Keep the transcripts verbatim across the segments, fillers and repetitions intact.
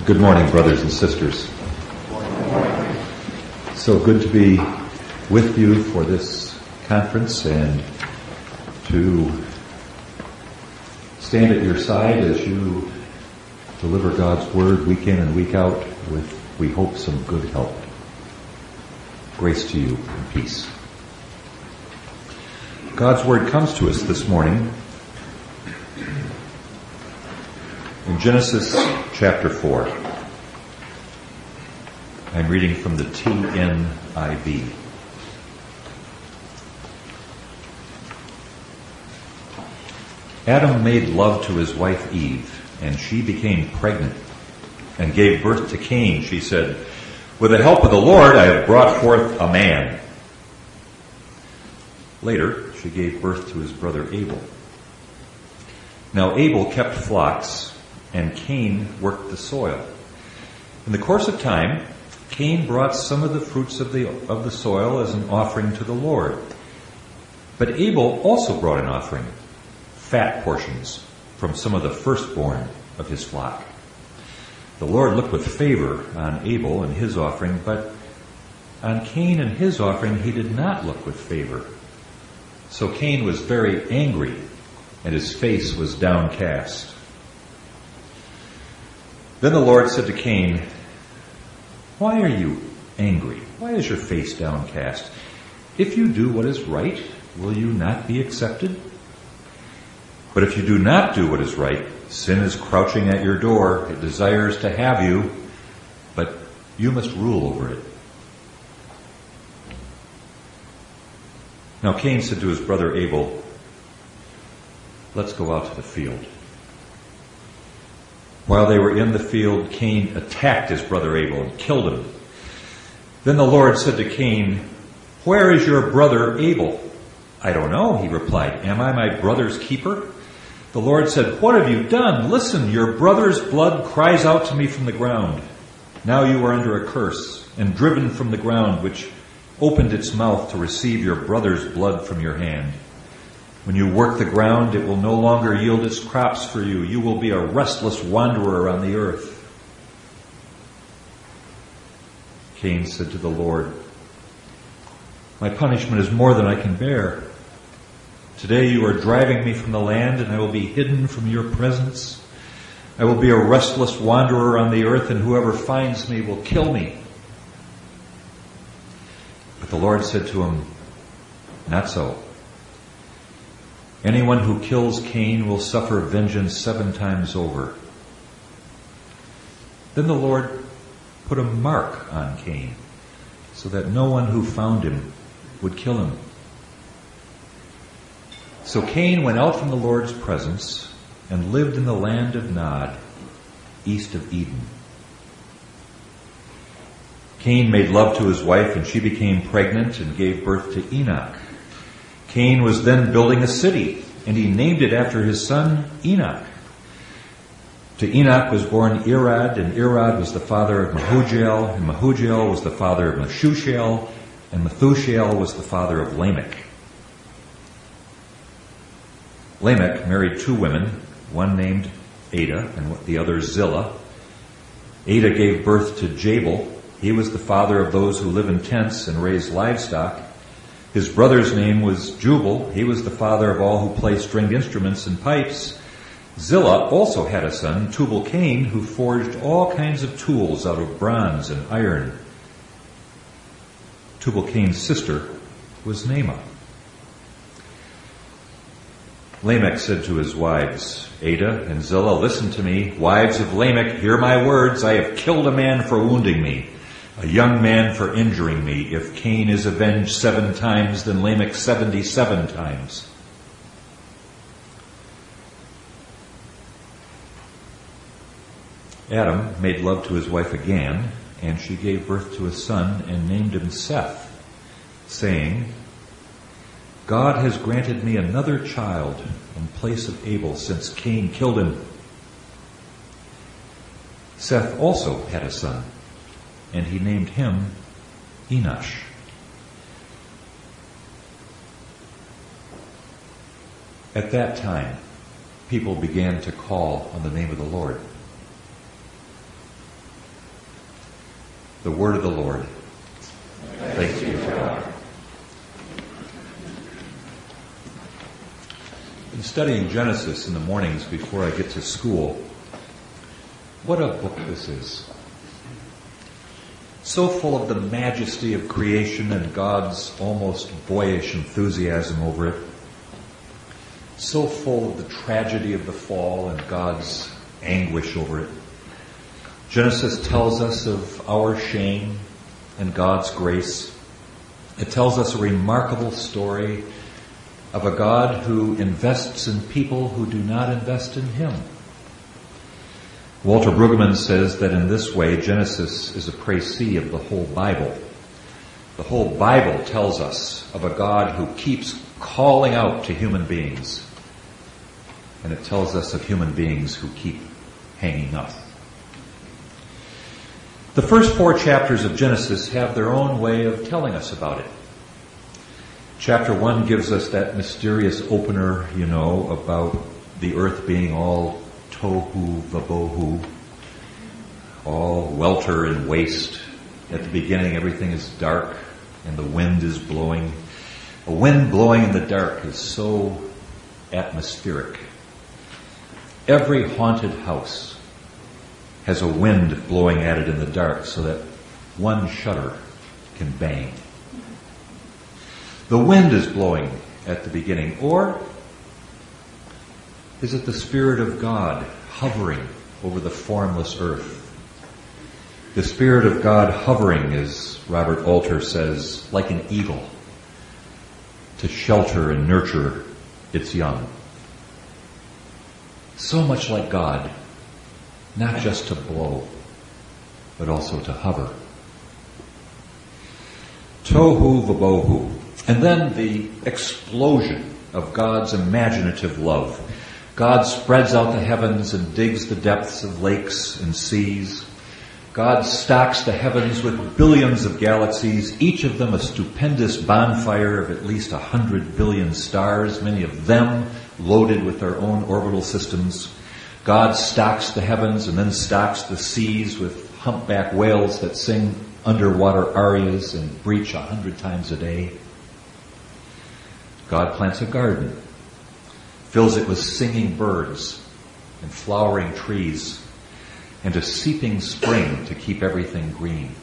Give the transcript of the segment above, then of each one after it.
Good morning, brothers and sisters. So good to be with you for this conference and to stand at your side as you deliver God's Word week in and week out with, we hope, some good help. Grace to you and peace. God's Word comes to us this morning in Genesis chapter four. I'm reading from the T N I V. Adam made love to his wife Eve, and she became pregnant and gave birth to Cain. She said, "With the help of the Lord, I have brought forth a man." Later, she gave birth to his brother Abel. Now Abel kept flocks, and Cain worked the soil. In the course of time, Cain brought some of the fruits of the of the soil as an offering to the Lord. But Abel also brought an offering, fat portions from some of the firstborn of his flock. The Lord looked with favor on Abel and his offering, but on Cain and his offering he did not look with favor. So Cain was very angry, and his face was downcast. Then the Lord said to Cain, "Why are you angry? Why is your face downcast? If you do what is right, will you not be accepted? But if you do not do what is right, sin is crouching at your door. It desires to have you, but you must rule over it." Now Cain said to his brother Abel, "Let's go out to the field." While they were in the field, Cain attacked his brother Abel and killed him. Then the Lord said to Cain, "Where is your brother Abel?" "I don't know," he replied. "Am I my brother's keeper?" The Lord said, "What have you done? Listen, your brother's blood cries out to me from the ground. Now you are under a curse and driven from the ground, which opened its mouth to receive your brother's blood from your hand. When you work the ground, it will no longer yield its crops for you. You will be a restless wanderer on the earth." Cain said to the Lord, "My punishment is more than I can bear. Today you are driving me from the land, and I will be hidden from your presence. I will be a restless wanderer on the earth, and whoever finds me will kill me." But the Lord said to him, "Not so. Anyone who kills Cain will suffer vengeance seven times over." Then the Lord put a mark on Cain, so that no one who found him would kill him. So Cain went out from the Lord's presence and lived in the land of Nod, east of Eden. Cain made love to his wife, and she became pregnant and gave birth to Enoch. Cain was then building a city, and he named it after his son Enoch. To Enoch was born Irad, and Irad was the father of Mehujael, and Mehujael was the father of Meshushael, and Methushael was the father of Lamech. Lamech married two women, one named Ada and the other Zillah. Ada gave birth to Jabal. He was the father of those who live in tents and raise livestock. His brother's name was Jubal. He was the father of all who play stringed instruments and pipes. Zillah also had a son, Tubal-Cain, who forged all kinds of tools out of bronze and iron. Tubal-Cain's sister was Naamah. Lamech said to his wives, Ada and Zillah, "Listen to me. Wives of Lamech, hear my words. I have killed a man for wounding me, a young man for injuring me. If Cain is avenged seven times, then Lamech seventy-seven times." Adam made love to his wife again, and she gave birth to a son and named him Seth, saying, "God has granted me another child in place of Abel, since Cain killed him." Seth also had a son, and he named him Enosh. At that time, people began to call on the name of the Lord. The word of the Lord. Thanks be to God. I've been studying Genesis in the mornings before I get to school. What a book this is. So full of the majesty of creation and God's almost boyish enthusiasm over it. So full of the tragedy of the fall and God's anguish over it. Genesis tells us of our shame and God's grace. It tells us a remarkable story of a God who invests in people who do not invest in Him. Walter Brueggemann says that in this way, Genesis is a précis of the whole Bible. The whole Bible tells us of a God who keeps calling out to human beings. And it tells us of human beings who keep hanging up. The first four chapters of Genesis have their own way of telling us about it. Chapter one gives us that mysterious opener, you know, about the earth being all tohu vabohu, all welter and waste. At the beginning, everything is dark and the wind is blowing. A wind blowing in the dark is so atmospheric. Every haunted house has a wind blowing at it in the dark so that one shutter can bang. The wind is blowing at the beginning, or is it the Spirit of God hovering over the formless earth? The Spirit of God hovering, as Robert Alter says, like an eagle, to shelter and nurture its young. So much like God, not just to blow, but also to hover. Tohu vabohu. And then the explosion of God's imaginative love. God spreads out the heavens and digs the depths of lakes and seas. God stocks the heavens with billions of galaxies, each of them a stupendous bonfire of at least a hundred billion stars, many of them loaded with their own orbital systems. God stocks the heavens and then stocks the seas with humpback whales that sing underwater arias and breach a hundred times a day. God plants a garden, fills it with singing birds and flowering trees and a seeping spring to keep everything green.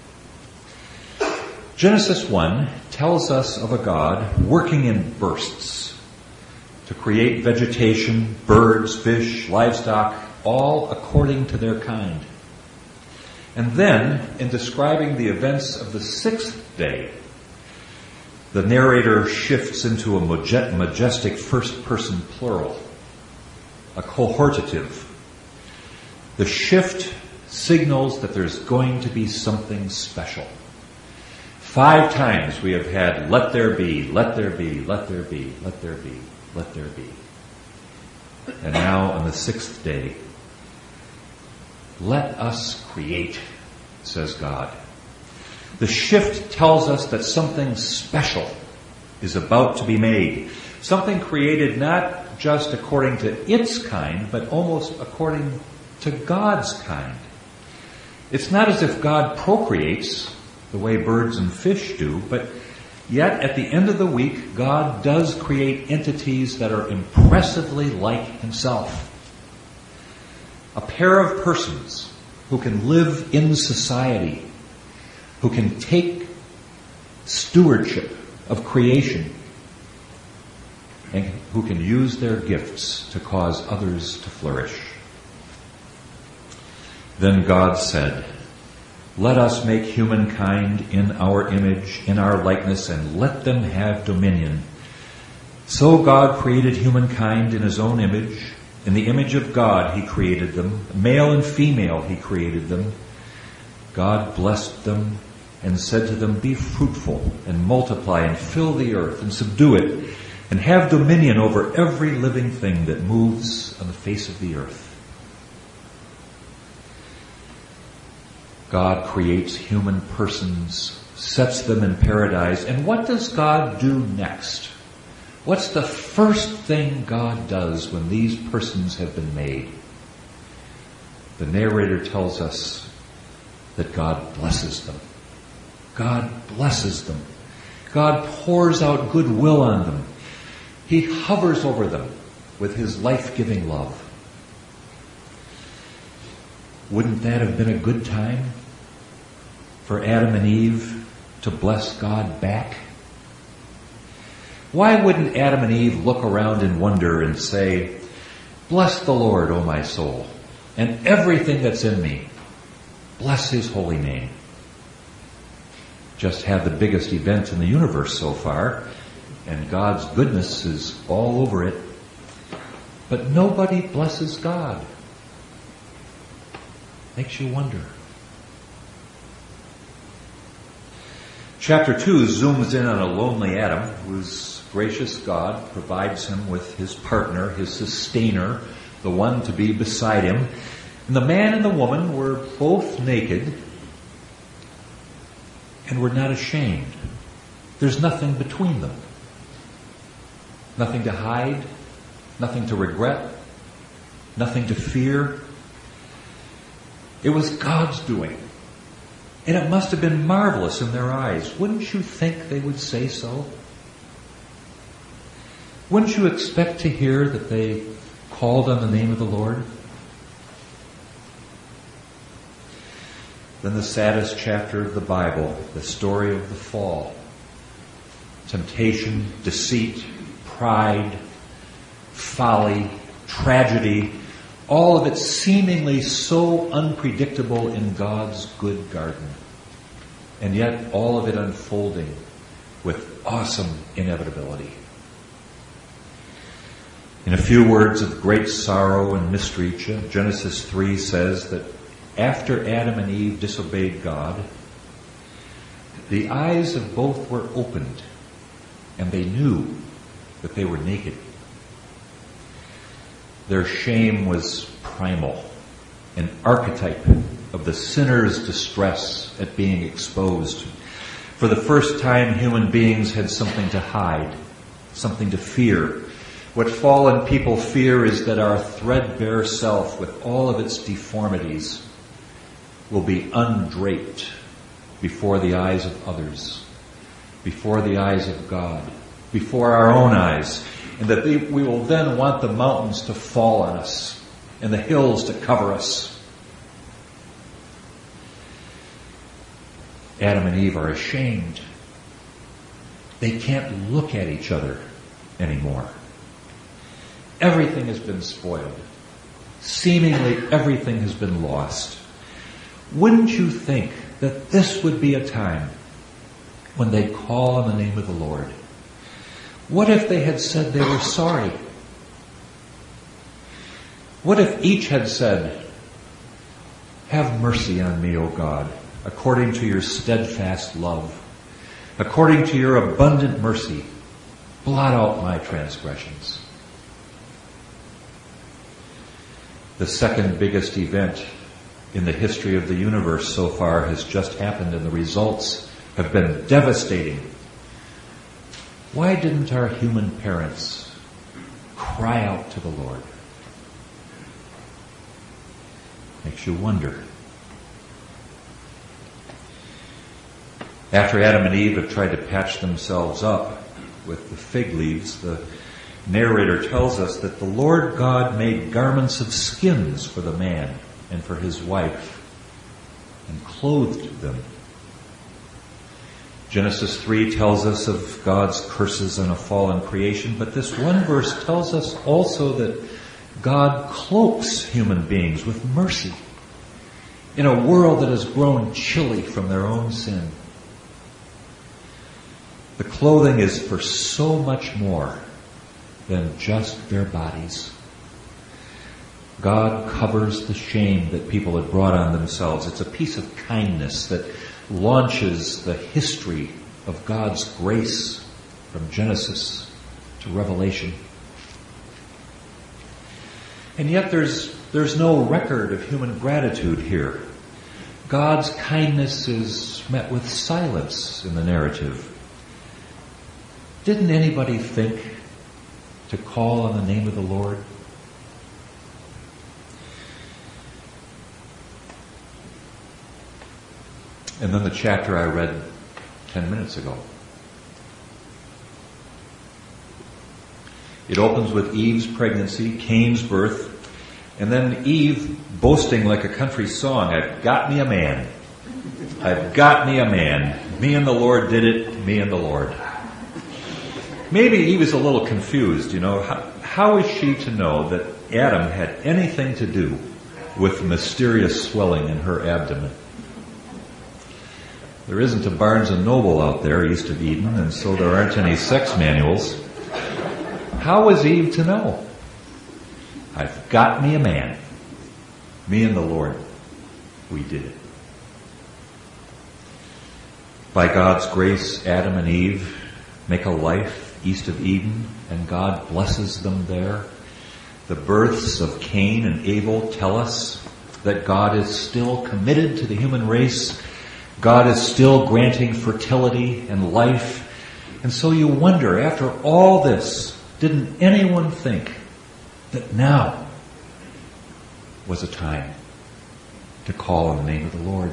Genesis one tells us of a God working in bursts to create vegetation, birds, fish, livestock, all according to their kind. And then, in describing the events of the sixth day, the narrator shifts into a majestic first-person plural, a cohortative. The shift signals that there's going to be something special. Five times we have had, let there be, let there be, let there be, let there be, let there be. And now on the sixth day, let us create, says God. The shift tells us that something special is about to be made. Something created not just according to its kind, but almost according to God's kind. It's not as if God procreates the way birds and fish do, but yet at the end of the week, God does create entities that are impressively like Himself. A pair of persons who can live in society, who can take stewardship of creation, and who can use their gifts to cause others to flourish. Then God said, let us make humankind in our image, in our likeness, and let them have dominion. So God created humankind in His own image. In the image of God He created them. Male and female He created them. God blessed them and said to them, be fruitful and multiply and fill the earth and subdue it and have dominion over every living thing that moves on the face of the earth. God creates human persons, sets them in paradise, and what does God do next? What's the first thing God does when these persons have been made? The narrator tells us that God blesses them. God blesses them. God pours out goodwill on them. He hovers over them with his life-giving love. Wouldn't that have been a good time for Adam and Eve to bless God back? Why wouldn't Adam and Eve look around in wonder and say, "Bless the Lord, O my soul, and everything that's in me. Bless his holy name." Just had the biggest event in the universe so far, and God's goodness is all over it. But nobody blesses God. Makes you wonder. Chapter two zooms in on a lonely Adam whose gracious God provides him with his partner, his sustainer, the one to be beside him. And the man and the woman were both naked and were not ashamed. There's nothing between them. Nothing to hide, nothing to regret, nothing to fear. It was God's doing. And it must have been marvelous in their eyes. Wouldn't you think they would say so? Wouldn't you expect to hear that they called on the name of the Lord? Then the saddest chapter of the Bible, the story of the fall. Temptation, deceit, pride, folly, tragedy, all of it seemingly so unpredictable in God's good garden. And yet all of it unfolding with awesome inevitability. In a few words of great sorrow and mystery, Genesis three says that after Adam and Eve disobeyed God, the eyes of both were opened, and they knew that they were naked. Their shame was primal, an archetype of the sinner's distress at being exposed. For the first time, human beings had something to hide, something to fear. What fallen people fear is that our threadbare self, with all of its deformities, will be undraped before the eyes of others, before the eyes of God, before our own eyes, and that we will then want the mountains to fall on us and the hills to cover us. Adam and Eve are ashamed. They can't look at each other anymore. Everything has been spoiled. Seemingly everything has been lost. Wouldn't you think that this would be a time when they'd call on the name of the Lord? What if they had said they were sorry? What if each had said, "Have mercy on me, O God, according to your steadfast love, according to your abundant mercy, blot out my transgressions." The second biggest event in the history of the universe so far has just happened, and the results have been devastating. Why didn't our human parents cry out to the Lord? Makes you wonder. After Adam and Eve have tried to patch themselves up with the fig leaves, the narrator tells us that the Lord God made garments of skins for the man and for his wife and clothed them. Genesis three tells us of God's curses on a fallen creation, but this one verse tells us also that God cloaks human beings with mercy in a world that has grown chilly from their own sin. The clothing is for so much more than just their bodies. God covers the shame that people had brought on themselves. It's a piece of kindness that launches the history of God's grace from Genesis to Revelation. And yet there's there's no record of human gratitude here. God's kindness is met with silence in the narrative. Didn't anybody think to call on the name of the Lord? And then the chapter I read ten minutes ago. It opens with Eve's pregnancy, Cain's birth, and then Eve boasting like a country song, I've got me a man. I've got me a man. Me and the Lord did it, me and the Lord. Maybe Eve was a little confused, you know. How, how is she to know that Adam had anything to do with the mysterious swelling in her abdomen? There isn't a Barnes and Noble out there east of Eden, and so there aren't any sex manuals. How was Eve to know? I've got me a man. Me and the Lord, we did it. By God's grace, Adam and Eve make a life east of Eden, and God blesses them there. The births of Cain and Abel tell us that God is still committed to the human race. God is still granting fertility and life. And so you wonder, after all this, didn't anyone think that now was a time to call on the name of the Lord?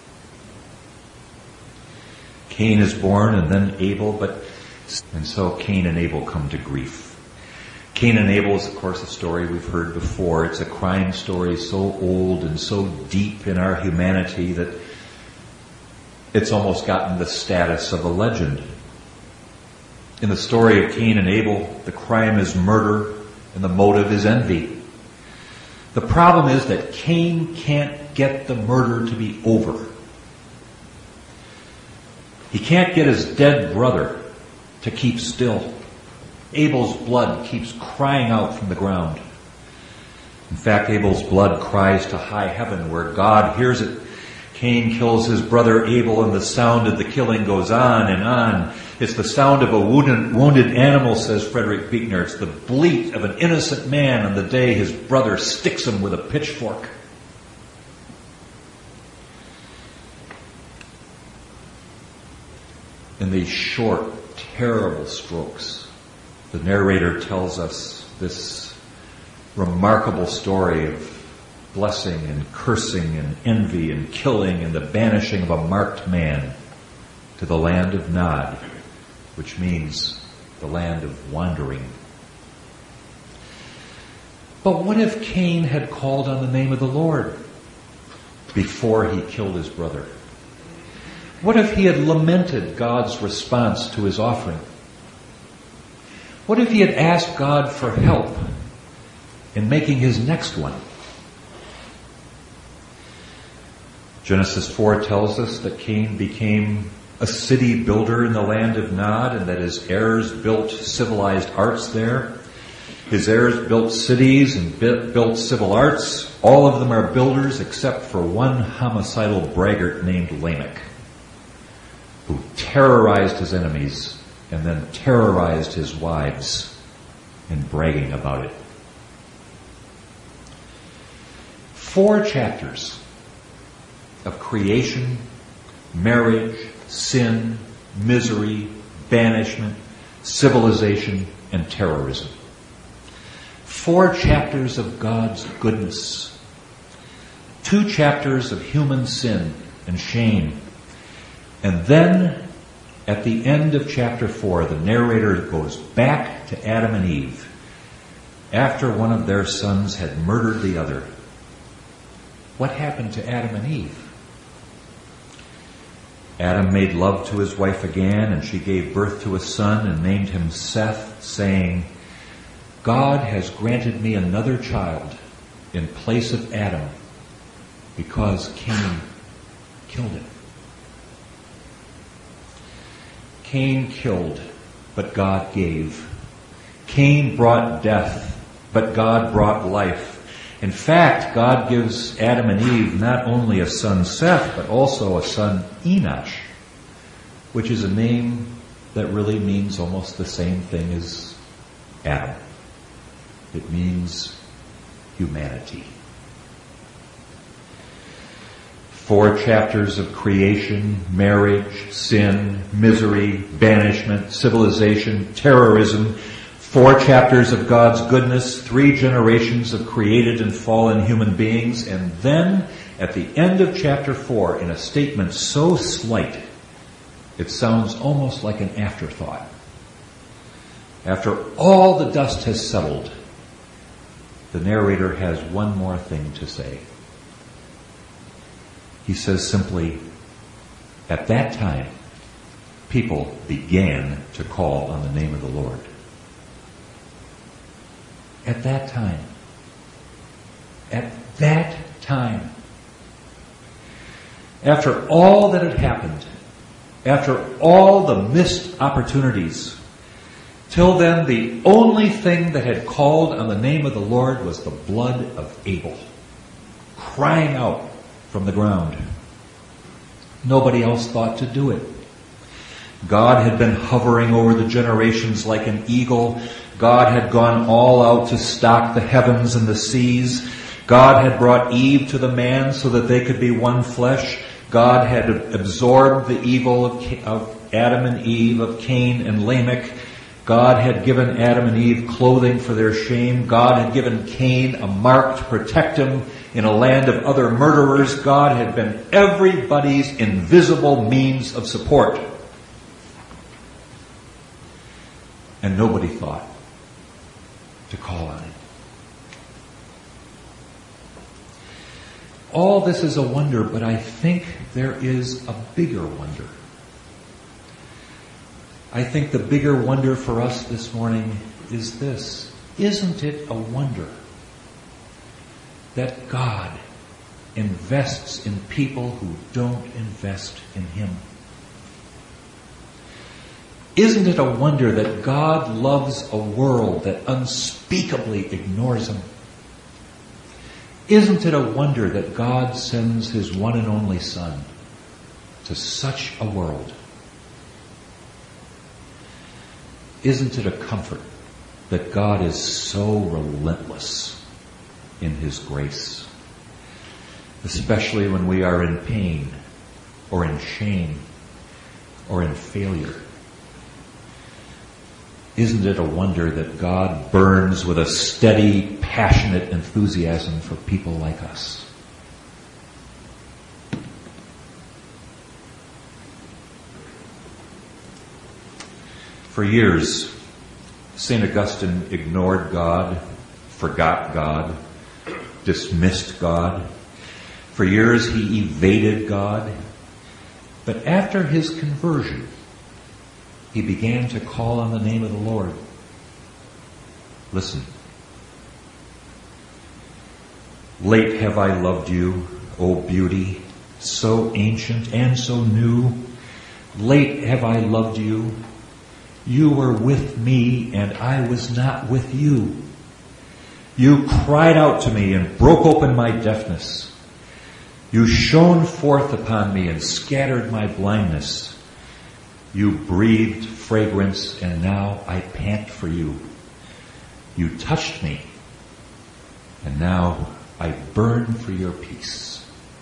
Cain is born and then Abel, but and so Cain and Abel come to grief. Cain and Abel is, of course, a story we've heard before. It's a crime story so old and so deep in our humanity that it's almost gotten the status of a legend. In the story of Cain and Abel, the crime is murder and the motive is envy. The problem is that Cain can't get the murder to be over. He can't get his dead brother to keep still. Abel's blood keeps crying out from the ground. In fact, Abel's blood cries to high heaven where God hears it. Cain kills his brother Abel and the sound of the killing goes on and on. It's the sound of a wounded, wounded animal, says Frederick Buechner. It's the bleat of an innocent man on the day his brother sticks him with a pitchfork. In these short, terrible strokes, the narrator tells us this remarkable story of blessing and cursing and envy and killing and the banishing of a marked man to the land of Nod, which means the land of wandering. But what if Cain had called on the name of the Lord before he killed his brother? What if he had lamented God's response to his offering? What if he had asked God for help in making his next one? Genesis four tells us that Cain became a city builder in the land of Nod and that his heirs built civilized arts there. His heirs built cities and built civil arts. All of them are builders except for one homicidal braggart named Lamech, who terrorized his enemies and then terrorized his wives in bragging about it. Four chapters of creation, marriage, sin, misery, banishment, civilization, and terrorism. Four chapters of God's goodness. Two chapters of human sin and shame. And then, at the end of chapter four, the narrator goes back to Adam and Eve after one of their sons had murdered the other. What happened to Adam and Eve? Adam made love to his wife again, and she gave birth to a son and named him Seth, saying, God has granted me another child in place of Adam because Cain killed him. Cain killed, but God gave. Cain brought death, but God brought life. In fact, God gives Adam and Eve not only a son Seth, but also a son Enosh, which is a name that really means almost the same thing as Adam. It means humanity. Four chapters of creation, marriage, sin, misery, banishment, civilization, terrorism. Four chapters of God's goodness, three generations of created and fallen human beings, and then at the end of chapter four in a statement so slight, it sounds almost like an afterthought. After all the dust has settled, the narrator has one more thing to say. He says simply, at that time, people began to call on the name of the Lord. At that time. At that time. After all that had happened, after all the missed opportunities, till then the only thing that had called on the name of the Lord was the blood of Abel, crying out from the ground. Nobody else thought to do it. God had been hovering over the generations like an eagle. God had gone all out to stock the heavens and the seas. God had brought Eve to the man so that they could be one flesh. God had absorbed the evil of, of Adam and Eve, of Cain and Lamech. God had given Adam and Eve clothing for their shame. God had given Cain a mark to protect him in a land of other murderers. God had been everybody's invisible means of support. And nobody thought to call on it. All this is a wonder, but I think there is a bigger wonder. I think the bigger wonder for us this morning is this. Isn't it a wonder that God invests in people who don't invest in Him? Isn't it a wonder that God loves a world that unspeakably ignores Him? Isn't it a wonder that God sends His one and only Son to such a world? Isn't it a comfort that God is so relentless in His grace, especially when we are in pain or in shame or in failure? Isn't it a wonder that God burns with a steady, passionate enthusiasm for people like us? For years, Saint Augustine ignored God, forgot God, dismissed God. For years he evaded God. But after his conversion, he began to call on the name of the Lord. Listen. Late have I loved you, O beauty, so ancient and so new. Late have I loved you. You were with me, and I was not with you. You cried out to me and broke open my deafness. You shone forth upon me and scattered my blindness. You breathed fragrance, and now I pant for you. You touched me, and now I burn for your peace.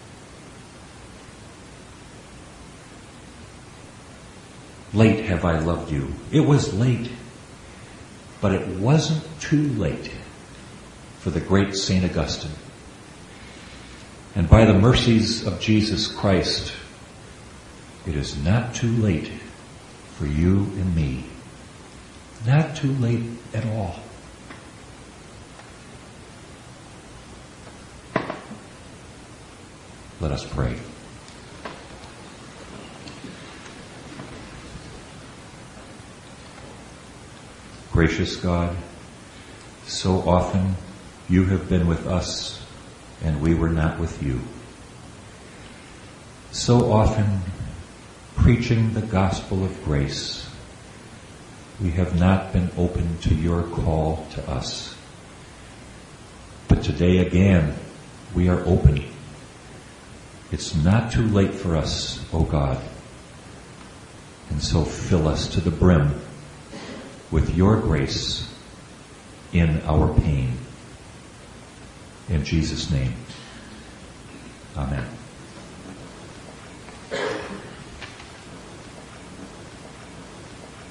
Late have I loved you. It was late, but it wasn't too late for the great Saint Augustine. And by the mercies of Jesus Christ, it is not too late for you and me. Not too late at all. Let us pray. Gracious God, so often you have been with us and we were not with you. So often, preaching the gospel of grace, we have not been open to your call to us. But today again, we are open. It's not too late for us, O God. And so fill us to the brim with your grace in our pain. In Jesus' name, amen.